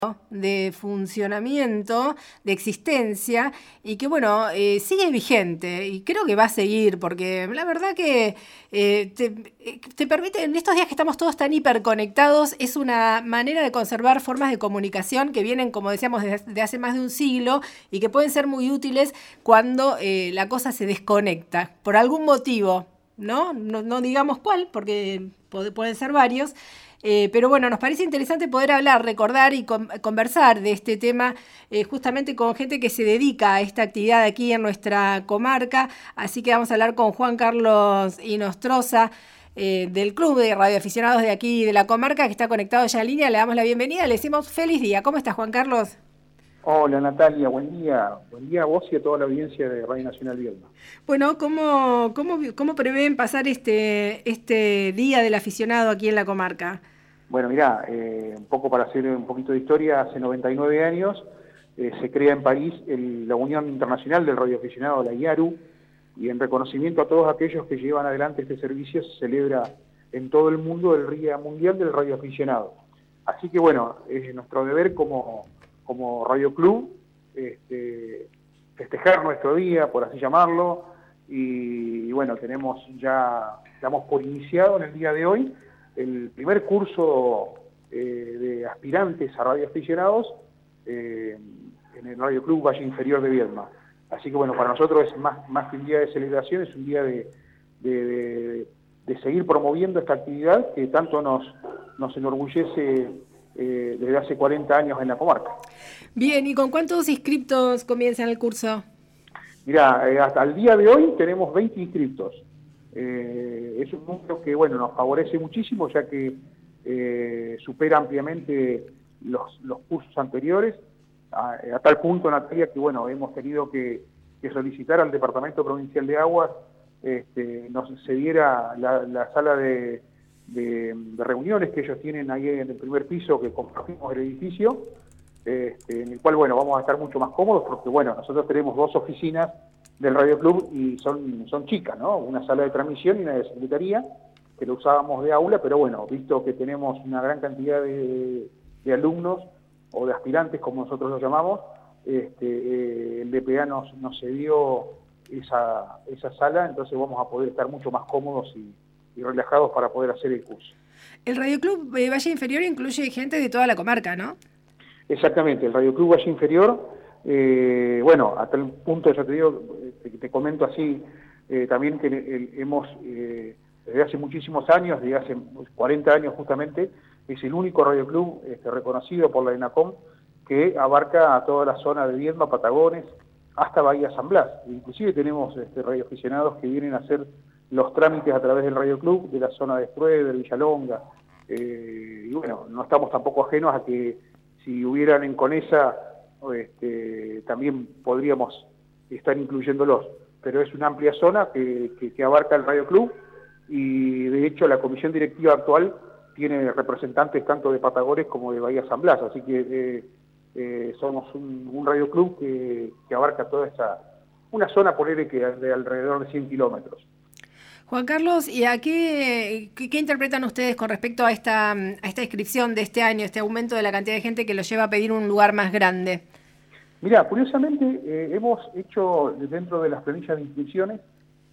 de funcionamiento, de existencia, y que bueno, sigue vigente y creo que va a seguir, porque la verdad que te permite, en estos días que estamos todos tan hiperconectados, es una manera de conservar formas de comunicación que vienen, como decíamos, de hace más de un siglo y que pueden ser muy útiles cuando la cosa se desconecta, por algún motivo, ¿no? No digamos cuál, porque pueden ser varios. Pero bueno, nos parece interesante poder hablar, recordar y conversar de este tema justamente con gente que se dedica a esta actividad aquí en nuestra comarca. Así que vamos a hablar con Juan Carlos Inostroza, del Club de Radioaficionados de aquí de la comarca, que está conectado ya en línea. Le damos la bienvenida, le decimos feliz día. ¿Cómo estás, Juan Carlos? Hola Natalia, buen día a vos y a toda la audiencia de Radio Nacional Viedma. Bueno, ¿cómo prevén pasar este Día del Aficionado aquí en la comarca? Bueno, mirá, un poco para hacer un poquito de historia, hace 99 años se crea en París la Unión Internacional del Radioaficionado, la IARU, y en reconocimiento a todos aquellos que llevan adelante este servicio se celebra en todo el mundo el Día Mundial del Radioaficionado. Así que bueno, es nuestro deber como Radio Club festejar nuestro día, por así llamarlo, y bueno, damos por iniciado en el día de hoy el primer curso de aspirantes a radioaficionados en el Radio Club Valle Inferior de Viedma. Así que bueno, para nosotros es más que un día de celebración, es un día de seguir promoviendo esta actividad que tanto nos enorgullece desde hace 40 años en la comarca. Bien, ¿y con cuántos inscriptos comienzan el curso? Mirá, hasta el día de hoy tenemos 20 inscriptos. Es un número que bueno, nos favorece muchísimo, ya que supera ampliamente los cursos anteriores, a tal punto, Natalia, que bueno, hemos tenido que solicitar al Departamento Provincial de Aguas nos cediera la sala de reuniones que ellos tienen ahí en el primer piso, que compartimos el edificio, en el cual bueno, vamos a estar mucho más cómodos, porque bueno, nosotros tenemos dos oficinas del Radio Club y son chicas, ¿no? Una sala de transmisión y una de secretaría, que lo usábamos de aula, pero bueno, visto que tenemos una gran cantidad de alumnos o de aspirantes, como nosotros los llamamos, el DPA nos cedió esa sala, entonces vamos a poder estar mucho más cómodos y relajados para poder hacer el curso. El Radio Club Valle Inferior incluye gente de toda la comarca, ¿no? Exactamente, el Radio Club Valle Inferior, bueno, hasta el punto, ya te digo, te comento así, también que hemos, desde hace muchísimos años, desde hace 40 años justamente, es el único Radio Club reconocido por la ENACOM que abarca a toda la zona de Viedma, Patagones, hasta Bahía San Blas. Inclusive tenemos radioaficionados que vienen a hacer los trámites a través del Radio Club de la zona de Strueder, Villalonga, y bueno, no estamos tampoco ajenos a que si hubieran en Conesa, también podríamos estar incluyéndolos, pero es una amplia zona que abarca el Radio Club, y de hecho la comisión directiva actual tiene representantes tanto de Patagones como de Bahía San Blas, así que somos un Radio Club que abarca toda una zona, ponele, que de alrededor de 100 kilómetros. Juan Carlos, ¿y a qué interpretan ustedes con respecto a esta inscripción de este año, este aumento de la cantidad de gente que lo lleva a pedir un lugar más grande? Mirá, curiosamente hemos hecho dentro de las planillas de inscripciones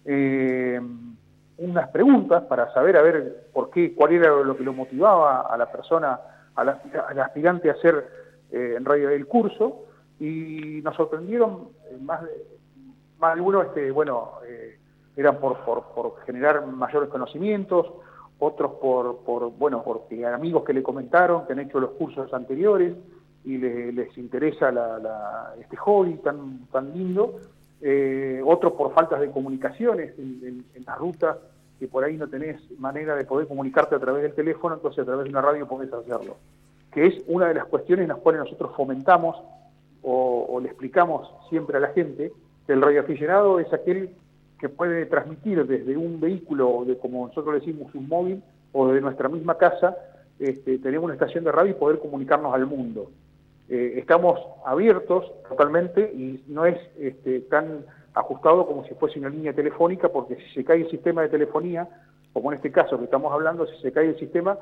unas preguntas para saber a ver cuál era lo que lo motivaba a la persona, al aspirante a hacer en radio el curso, y nos sorprendieron más de algunos, eran por generar mayores conocimientos, otros porque amigos que le comentaron que han hecho los cursos anteriores y les interesa este hobby tan lindo, otros por faltas de comunicaciones en las rutas, que por ahí no tenés manera de poder comunicarte a través del teléfono, entonces a través de una radio podés hacerlo, que es una de las cuestiones en las cuales nosotros fomentamos o le explicamos siempre a la gente que el radioaficionado es aquel que puede transmitir desde un vehículo, como nosotros le decimos, un móvil, o de nuestra misma casa, tenemos una estación de radio y poder comunicarnos al mundo. Estamos abiertos totalmente y no es tan ajustado como si fuese una línea telefónica, porque si se cae el sistema de telefonía, como en este caso que estamos hablando, si se cae el sistema,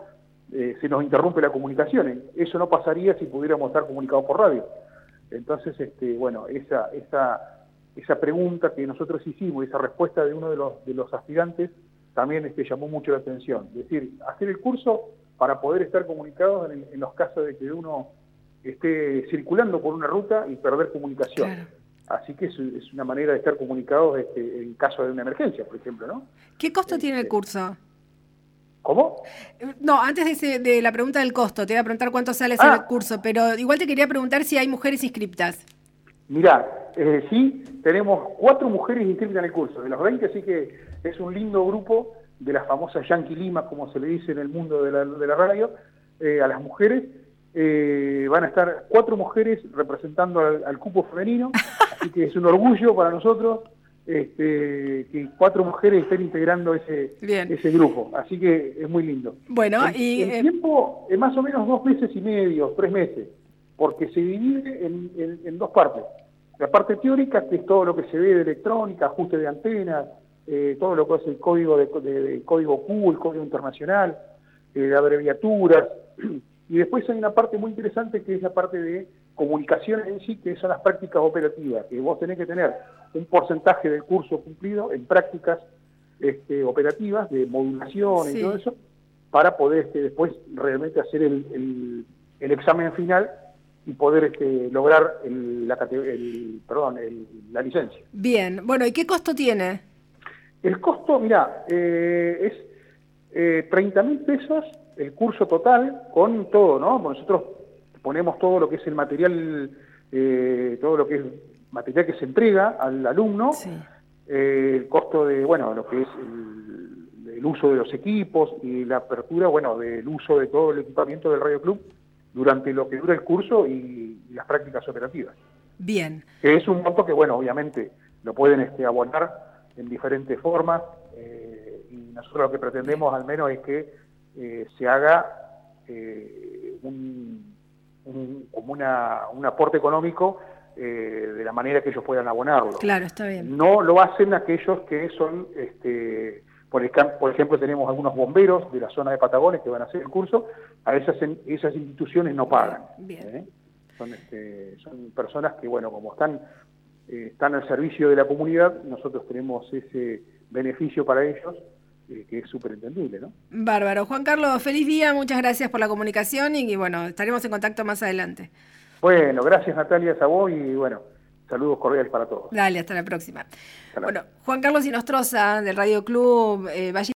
se nos interrumpe la comunicación. Eso no pasaría si pudiéramos estar comunicados por radio. Entonces, bueno, esa pregunta que nosotros hicimos, esa respuesta de uno de los aspirantes, también llamó mucho la atención. Es decir, hacer el curso para poder estar comunicados en los casos de que uno esté circulando por una ruta y perder comunicación. Claro. Así que es una manera de estar comunicados en caso de una emergencia, por ejemplo, ¿no? ¿Qué costo tiene el curso? ¿Cómo? No, antes de la pregunta del costo, te voy a preguntar cuánto sale hacer el curso, pero igual te quería preguntar si hay mujeres inscriptas. Mirá, sí, tenemos 4 mujeres inscritas en el curso, de los 20, así que es un lindo grupo de las famosas Yankee Lima, como se le dice en el mundo de la radio, a las mujeres. Van a estar 4 mujeres representando al cupo femenino, así que es un orgullo para nosotros que 4 mujeres estén integrando ese grupo, así que es muy lindo. Bueno, el tiempo es más o menos 2 meses y medio, 3 meses, porque se divide en 2 partes. La parte teórica, que es todo lo que se ve de electrónica, ajuste de antenas, todo lo que es el código de código Q, el código internacional, abreviaturas. Y después hay una parte muy interesante que es la parte de comunicación en sí, que son las prácticas operativas, que vos tenés que tener un porcentaje del curso cumplido en prácticas operativas, de modulación y todo eso, para poder después realmente hacer el examen final y poder lograr la licencia. Bien, bueno, ¿y qué costo tiene? El costo, mirá, es 30.000 pesos el curso total, con todo, ¿no? Nosotros ponemos todo lo que es el material, todo lo que es material que se entrega al alumno, el costo de, bueno, lo que es el uso de los equipos y la apertura, bueno, del uso de todo el equipamiento del Radio Club durante lo que dura el curso y las prácticas operativas. Bien. Que es un monto que, bueno, obviamente lo pueden abonar en diferentes formas, y nosotros lo que pretendemos al menos es que se haga como un aporte económico de la manera que ellos puedan abonarlo. Claro, está bien. No lo hacen aquellos que son, por ejemplo, tenemos algunos bomberos de la zona de Patagones que van a hacer el curso, a esas instituciones no pagan. Bien. Son personas que, bueno, como están al servicio de la comunidad, nosotros tenemos ese beneficio para ellos, que es súper entendible, ¿no? Bárbaro. Juan Carlos, feliz día, muchas gracias por la comunicación y bueno, estaremos en contacto más adelante. Bueno, gracias Natalia, a vos y bueno, saludos cordiales para todos. Dale, hasta la próxima. Bueno, Juan Carlos Inostroza del Radio Club Valle